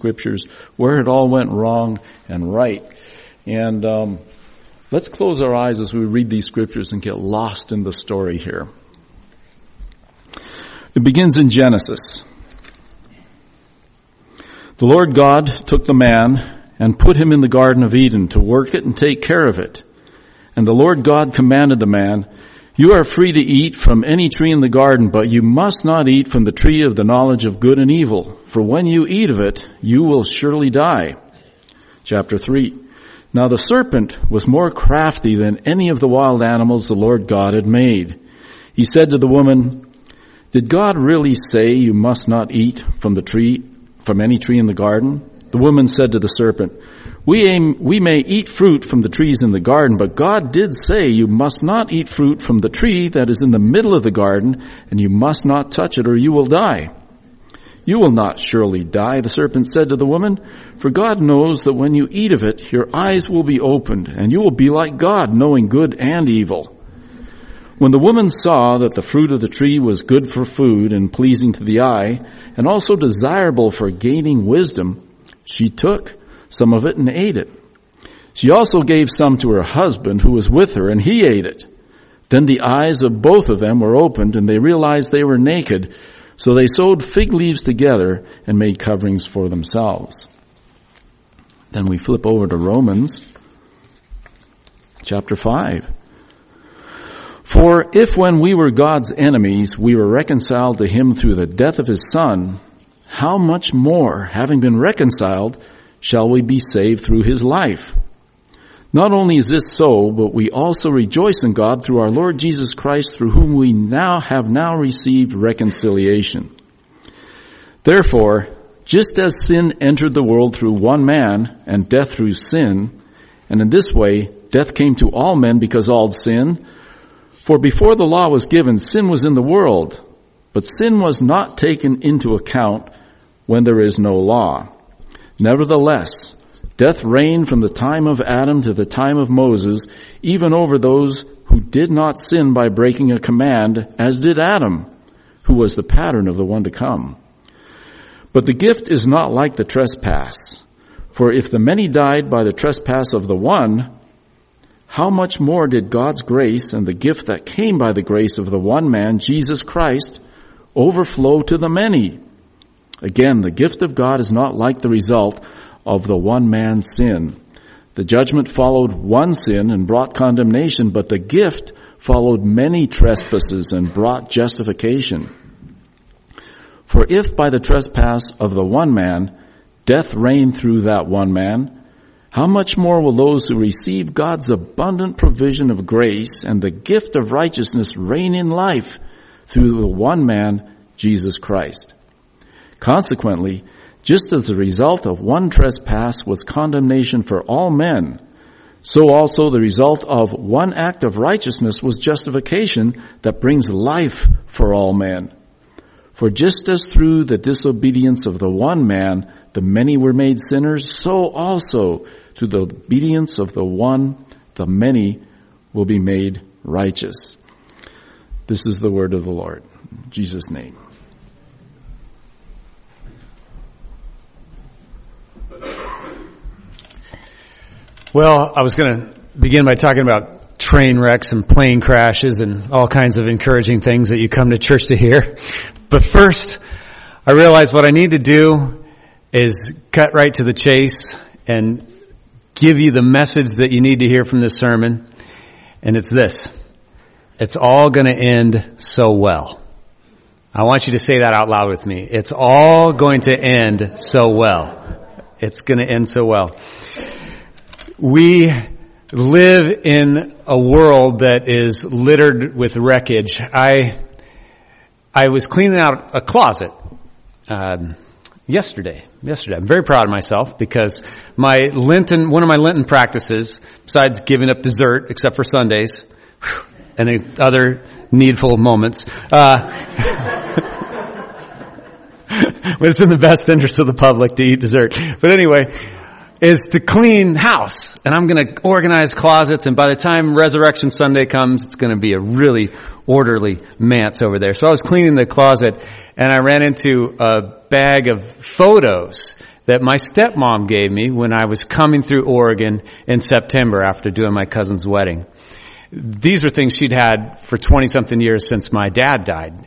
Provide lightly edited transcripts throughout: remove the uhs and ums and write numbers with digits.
Scriptures, where it all went wrong and right. And let's close our eyes as we read these Scriptures and get lost in the story here. It begins in Genesis. The Lord God took the man and put him in the Garden of Eden to work it and take care of it. And the Lord God commanded the man, "You are free to eat from any tree in the garden, but you must not eat from the tree of the knowledge of good and evil, for when you eat of it, you will surely die." Chapter 3. Now the serpent was more crafty than any of the wild animals the Lord God had made. He said to the woman, "Did God really say you must not eat from any tree in the garden?" The woman said to the serpent, We may eat fruit from the trees in the garden, but God did say you must not eat fruit from the tree that is in the middle of the garden, and you must not touch it or you will die." "You will not surely die," the serpent said to the woman, "for God knows that when you eat of it, your eyes will be opened, and you will be like God, knowing good and evil." When the woman saw that the fruit of the tree was good for food and pleasing to the eye, and also desirable for gaining wisdom, she took some of it and ate it. She also gave some to her husband who was with her, and he ate it. Then the eyes of both of them were opened, and they realized they were naked, so they sewed fig leaves together and made coverings for themselves. Then we flip over to Romans chapter 5. "For if when we were God's enemies, we were reconciled to him through the death of his Son, how much more, having been reconciled, shall we be saved through his life? Not only is this so, but we also rejoice in God through our Lord Jesus Christ, through whom we have now received reconciliation. Therefore, just as sin entered the world through one man, and death through sin, and in this way death came to all men because all sinned, for before the law was given, sin was in the world, but sin was not taken into account when there is no law. Nevertheless, death reigned from the time of Adam to the time of Moses, even over those who did not sin by breaking a command, as did Adam, who was the pattern of the one to come. But the gift is not like the trespass. For if the many died by the trespass of the one, how much more did God's grace and the gift that came by the grace of the one man, Jesus Christ, overflow to the many? Again, the gift of God is not like the result of the one man's sin. The judgment followed one sin and brought condemnation, but the gift followed many trespasses and brought justification. For if by the trespass of the one man, death reigned through that one man, how much more will those who receive God's abundant provision of grace and the gift of righteousness reign in life through the one man, Jesus Christ? Consequently, just as the result of one trespass was condemnation for all men, so also the result of one act of righteousness was justification that brings life for all men. For just as through the disobedience of the one man the many were made sinners, so also through the obedience of the one the many will be made righteous. This is the word of the Lord. In Jesus' name. Well, I was going to begin by talking about train wrecks and plane crashes and all kinds of encouraging things that you come to church to hear. But first, I realized what I need to do is cut right to the chase and give you the message that you need to hear from this sermon. And it's this: it's all going to end so well. I want you to say that out loud with me. It's all going to end so well. It's going to end so well. We live in a world that is littered with wreckage. I was cleaning out a closet yesterday. I'm very proud of myself because one of my Lenten practices, besides giving up dessert, except for Sundays and other needful moments, when it's in the best interest of the public to eat dessert. But anyway, is to clean house. And I'm going to organize closets, and by the time Resurrection Sunday comes, it's going to be a really orderly manse over there. So I was cleaning the closet, and I ran into a bag of photos that my stepmom gave me when I was coming through Oregon in September after doing my cousin's wedding. These are things she'd had for 20-something years since my dad died.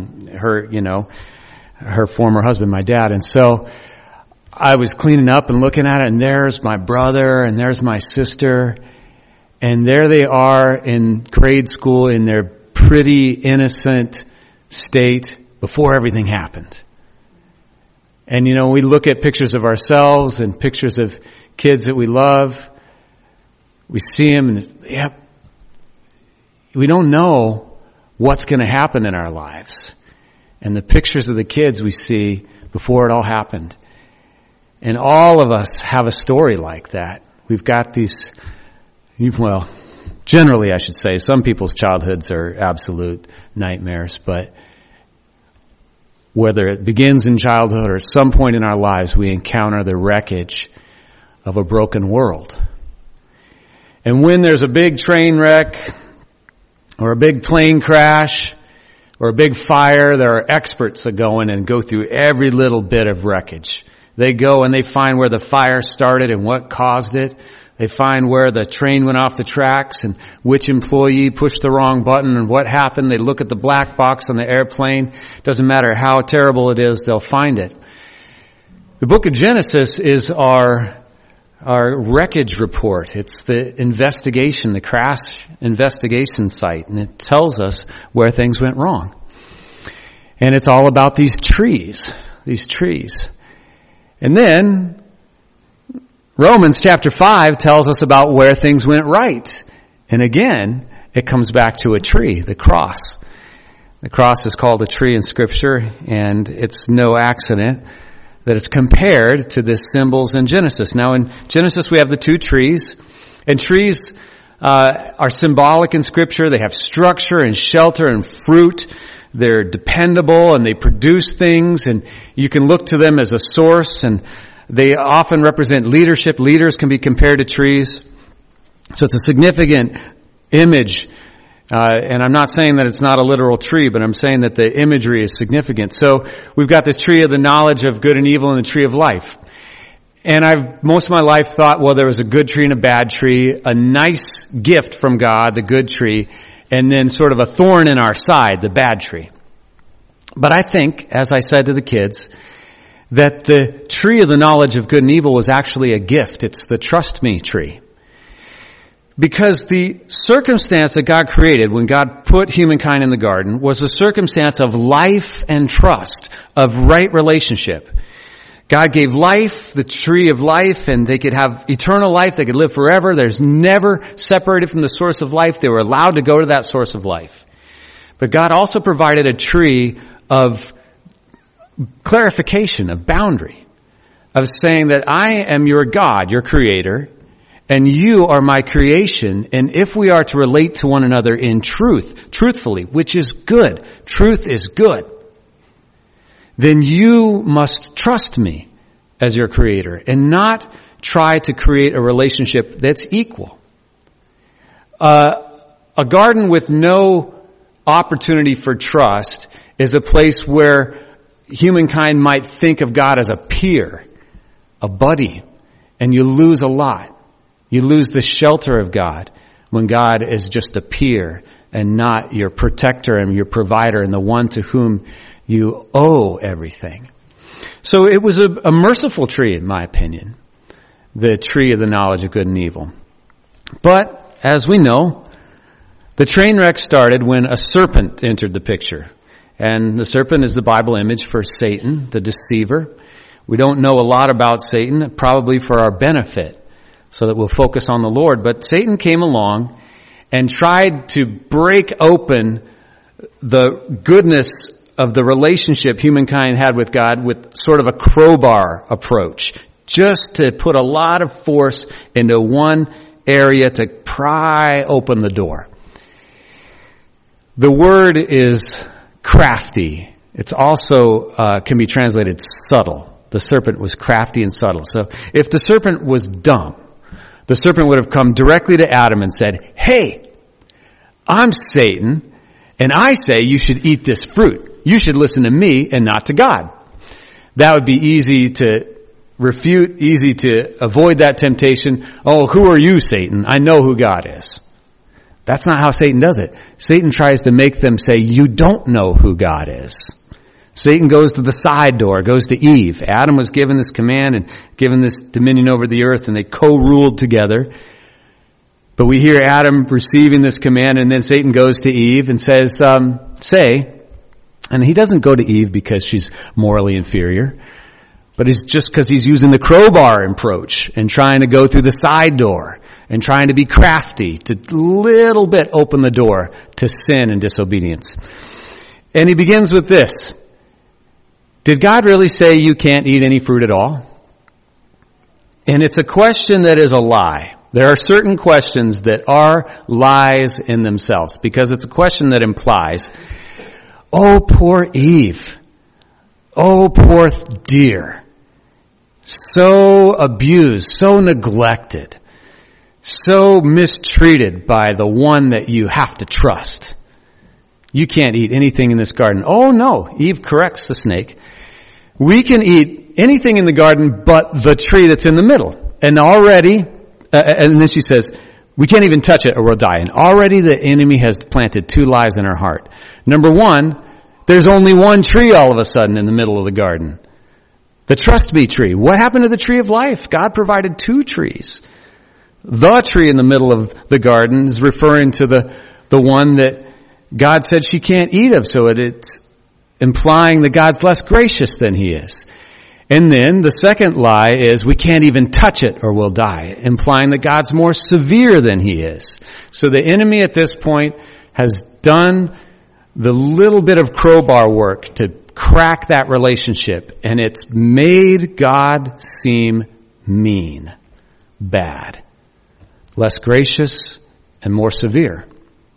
Her former husband, my dad. And so I was cleaning up and looking at it, and there's my brother, and there's my sister, and there they are in grade school in their pretty innocent state before everything happened. And we look at pictures of ourselves and pictures of kids that we love. We see them and we don't know what's going to happen in our lives. And the pictures of the kids we see before it all happened. And all of us have a story like that. We've got these, generally I should say, some people's childhoods are absolute nightmares, but whether it begins in childhood or at some point in our lives, we encounter the wreckage of a broken world. And when there's a big train wreck or a big plane crash or a big fire, there are experts that go in and go through every little bit of wreckage. They go and they find where the fire started and what caused it. They find where the train went off the tracks and which employee pushed the wrong button and what happened. They look at the black box on the airplane. Doesn't matter how terrible it is, they'll find it. The book of Genesis is our wreckage report. It's the investigation, the crash investigation site, and it tells us where things went wrong. And it's all about these trees. And then Romans chapter 5 tells us about where things went right. And again, it comes back to a tree, the cross. The cross is called a tree in Scripture, and it's no accident that it's compared to the symbols in Genesis. Now in Genesis we have the two trees, and trees are symbolic in Scripture. They have structure and shelter and fruit. They're dependable and they produce things, and you can look to them as a source, and they often represent leadership. Leaders can be compared to trees. So it's a significant image. And I'm not saying that it's not a literal tree, but I'm saying that the imagery is significant. So we've got this tree of the knowledge of good and evil and the tree of life. And I've most of my life thought, well, there was a good tree and a bad tree, a nice gift from God, the good tree, and then sort of a thorn in our side, the bad tree. But I think, as I said to the kids, that the tree of the knowledge of good and evil was actually a gift. It's the trust me tree. Because the circumstance that God created when God put humankind in the garden was a circumstance of life and trust, of right relationship. God gave life, the tree of life, and they could have eternal life. They could live forever. There's never separated from the source of life. They were allowed to go to that source of life. But God also provided a tree of clarification, of boundary, of saying that I am your God, your creator, and you are my creation. And if we are to relate to one another in truth, truthfully, which is good, truth is good, then you must trust me as your creator and not try to create a relationship that's equal. A garden with no opportunity for trust is a place where humankind might think of God as a peer, a buddy, and you lose a lot. You lose the shelter of God when God is just a peer and not your protector and your provider and the one to whom you owe everything. So it was a merciful tree, in my opinion, the tree of the knowledge of good and evil. But, as we know, the train wreck started when a serpent entered the picture. And the serpent is the Bible image for Satan, the deceiver. We don't know a lot about Satan, probably for our benefit, so that we'll focus on the Lord. But Satan came along and tried to break open the goodness of the relationship humankind had with God with sort of a crowbar approach, just to put a lot of force into one area to pry open the door. The word is crafty. It's also can be translated subtle. The serpent was crafty and subtle. So if the serpent was dumb, the serpent would have come directly to Adam and said, "Hey, I'm Satan, and I say you should eat this fruit. You should listen to me and not to God." That would be easy to refute, easy to avoid that temptation. Oh, who are you, Satan? I know who God is. That's not how Satan does it. Satan tries to make them say, you don't know who God is. Satan goes to the side door, goes to Eve. Adam was given this command and given this dominion over the earth, and they co-ruled together. But we hear Adam receiving this command, and then Satan goes to Eve and says, say, and he doesn't go to Eve because she's morally inferior, but it's just because he's using the crowbar approach and trying to go through the side door and trying to be crafty to little bit open the door to sin and disobedience. And he begins with this. Did God really say you can't eat any fruit at all? And it's a question that is a lie. There are certain questions that are lies in themselves because it's a question that implies, oh, poor Eve. Oh, poor dear. So abused, so neglected, so mistreated by the one that you have to trust. You can't eat anything in this garden. Oh no, Eve corrects the snake. We can eat anything in the garden but the tree that's in the middle. And already, and then she says, we can't even touch it or we'll die. And already the enemy has planted two lies in our heart. Number one, there's only one tree all of a sudden in the middle of the garden. The trust me tree. What happened to the tree of life? God provided two trees. The tree in the middle of the garden is referring to the one that God said she can't eat of, so it's implying that God's less gracious than he is. And then the second lie is we can't even touch it or we'll die, implying that God's more severe than he is. So the enemy at this point has done the little bit of crowbar work to crack that relationship, and it's made God seem mean, bad, less gracious, and more severe.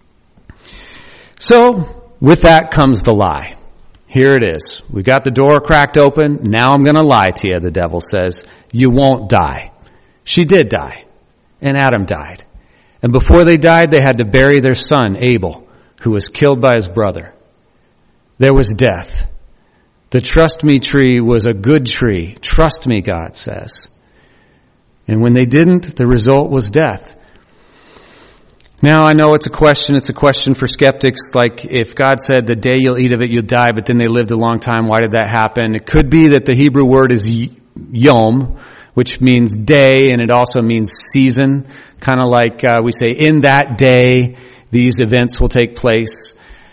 So, with that comes the lie. Here it is. We got the door cracked open. Now I'm going to lie to you, the devil says. You won't die. She did die. And Adam died. And before they died, they had to bury their son, Abel, who was killed by his brother. There was death. The trust me tree was a good tree. Trust me, God says. And when they didn't, the result was death. Now, I know it's a question for skeptics, like if God said the day you'll eat of it, you'll die, but then they lived a long time, why did that happen? It could be that the Hebrew word is yom, which means day, and it also means season, kind of like we say, in that day, these events will take place.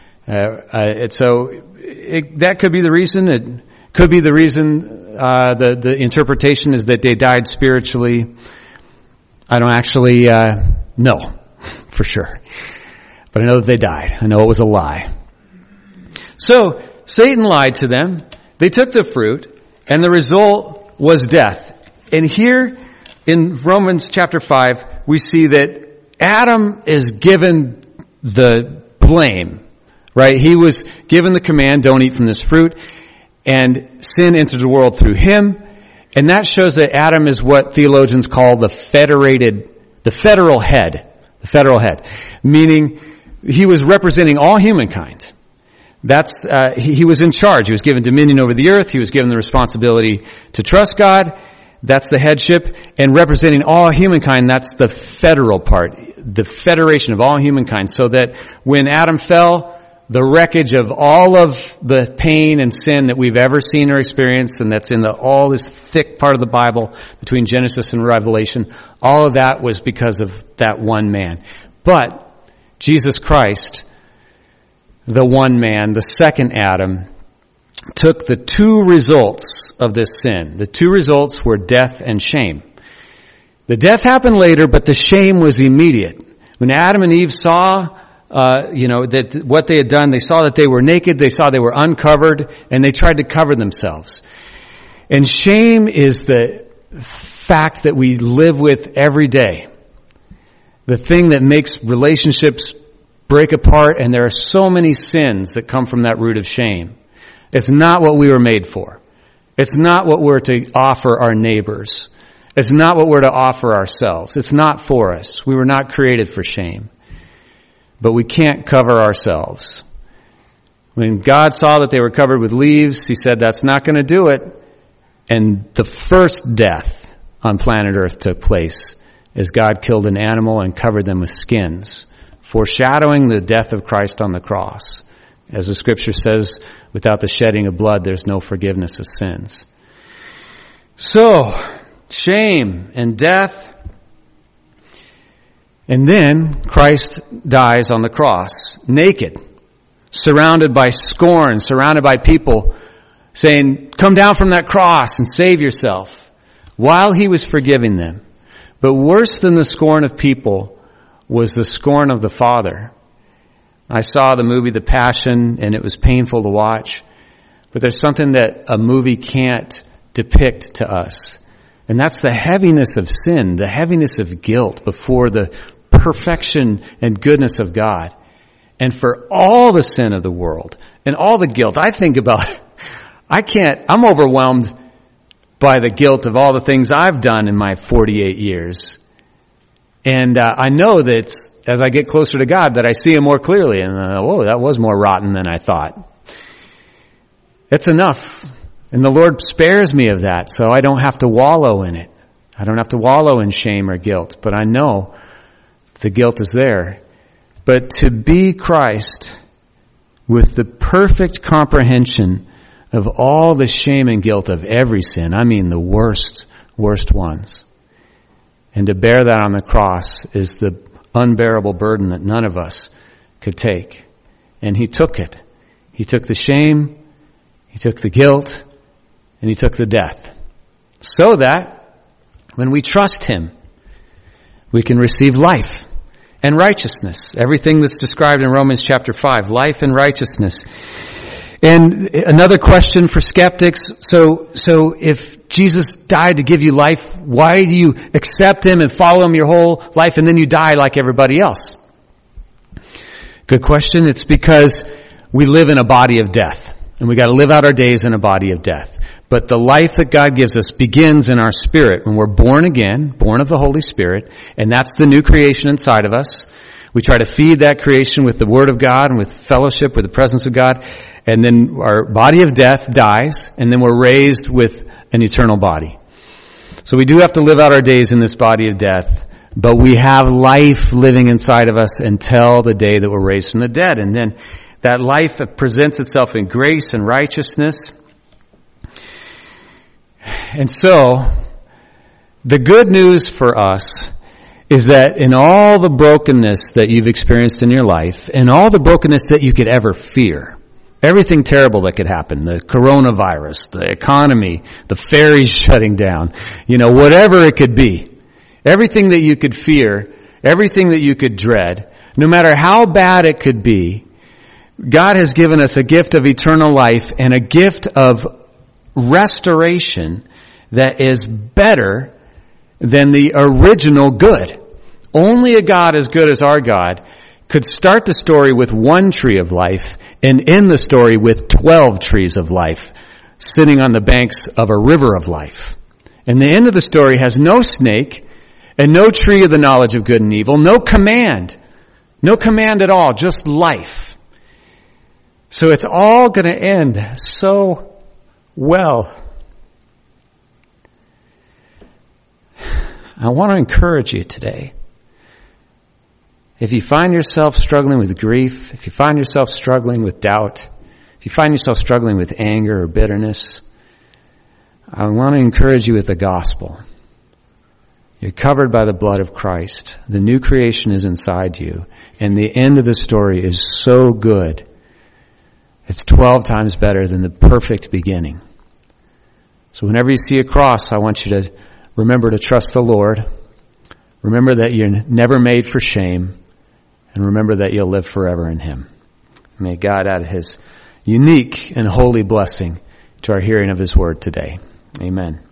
That could be the reason. It could be the reason, the interpretation is that they died spiritually. I don't actually know for sure. But I know that they died. I know it was a lie. So, Satan lied to them. They took the fruit, and the result was death. And here in Romans chapter 5, we see that Adam is given the blame, right? He was given the command, don't eat from this fruit, and sin entered the world through him. And that shows that Adam is what theologians call the federal head, meaning he was representing all humankind. He was in charge. He was given dominion over the earth. He was given the responsibility to trust God. That's the headship. And representing all humankind, that's the federal part, the federation of all humankind. So that when Adam fell, the wreckage of all of the pain and sin that we've ever seen or experienced, and that's in all this thick part of the Bible between Genesis and Revelation, all of that was because of that one man. But Jesus Christ, the one man, the second Adam, took the two results of this sin. The two results were death and shame. The death happened later, but the shame was immediate. When Adam and Eve saw that what they had done, they saw that they were naked, they saw they were uncovered, and they tried to cover themselves. And shame is the fact that we live with every day. The thing that makes relationships break apart, and there are so many sins that come from that root of shame. It's not what we were made for. It's not what we're to offer our neighbors. It's not what we're to offer ourselves. It's not for us. We were not created for shame. But we can't cover ourselves. When God saw that they were covered with leaves, he said, that's not going to do it. And the first death on planet Earth took place as God killed an animal and covered them with skins, foreshadowing the death of Christ on the cross. As the scripture says, without the shedding of blood, there's no forgiveness of sins. So, shame and death. And then Christ dies on the cross, naked, surrounded by scorn, surrounded by people saying, come down from that cross and save yourself, while he was forgiving them. But worse than the scorn of people was the scorn of the Father. I saw the movie The Passion, and it was painful to watch. But there's something that a movie can't depict to us. And that's the heaviness of sin, the heaviness of guilt before the perfection and goodness of God. And for all the sin of the world and all the guilt, I think about, I'm overwhelmed by the guilt of all the things I've done in my 48 years. And I know that as I get closer to God that I see him more clearly. And, whoa, that was more rotten than I thought. It's enough. And the Lord spares me of that, so I don't have to wallow in it. I don't have to wallow in shame or guilt. But I know the guilt is there. But to be Christ with the perfect comprehension of all the shame and guilt of every sin, I mean the worst ones, and to bear that on the cross is the unbearable burden that none of us could take. And he took it. He took the shame, he took the guilt, and he took the death. So that when we trust him, we can receive life and righteousness. Everything that's described in Romans chapter 5, life and righteousness. And another question for skeptics, so if Jesus died to give you life, why do you accept him and follow him your whole life and then you die like everybody else? Good question. It's because we live in a body of death. And we got to live out our days in a body of death. But the life that God gives us begins in our spirit when we're born again, born of the Holy Spirit, and that's the new creation inside of us. We try to feed that creation with the Word of God and with fellowship, with the presence of God, and then our body of death dies, and then we're raised with an eternal body. So we do have to live out our days in this body of death, but we have life living inside of us until the day that we're raised from the dead. And then that life presents itself in grace and righteousness. And so, the good news for us is that in all the brokenness that you've experienced in your life, and all the brokenness that you could ever fear, everything terrible that could happen, the coronavirus, the economy, the ferries shutting down, whatever it could be, everything that you could fear, everything that you could dread, no matter how bad it could be, God has given us a gift of eternal life and a gift of restoration that is better than the original good. Only a God as good as our God could start the story with one tree of life and end the story with 12 trees of life sitting on the banks of a river of life. And the end of the story has no snake and no tree of the knowledge of good and evil, no command at all, just life. So it's all going to end so well. I want to encourage you today. If you find yourself struggling with grief, if you find yourself struggling with doubt, if you find yourself struggling with anger or bitterness, I want to encourage you with the gospel. You're covered by the blood of Christ. The new creation is inside you. And the end of the story is so good. It's 12 times better than the perfect beginning. So whenever you see a cross, I want you to remember to trust the Lord. Remember that you're never made for shame. And remember that you'll live forever in him. May God add his unique and holy blessing to our hearing of his word today. Amen.